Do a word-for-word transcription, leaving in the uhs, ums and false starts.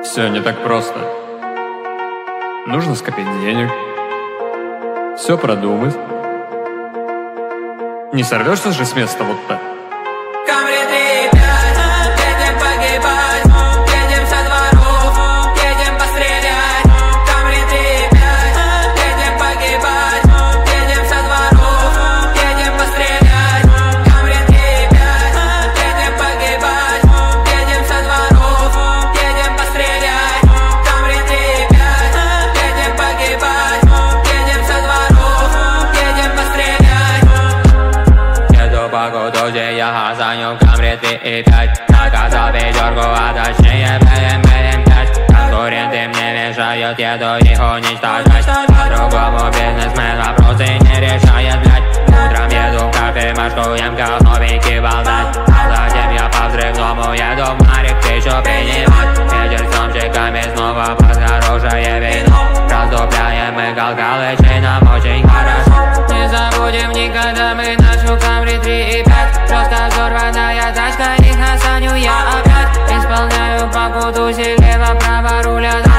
Все не так просто. Нужно скопить денег, все продумать. Не сорвешься же с места вот так. Я заню Камри три и пять. Заказал пятерку, а точнее б эм пять. Конкуренты мне мешают, еду их уничтожать. По-другому бизнесмен вопросы не решает, блядь. Утром еду в кофемашку, ем как новенький болтать. А затем я по взрывному еду в Марик пищу принимать. Вечер с томчиками снова под хорошее вино. Раздупляем мы Галгалычей, нам очень хорошо. Не забудем никогда мы нашу Камри три и пять. Просто взорванная тачка, их настаню я опять. Исполняю покуду, слева, право руля.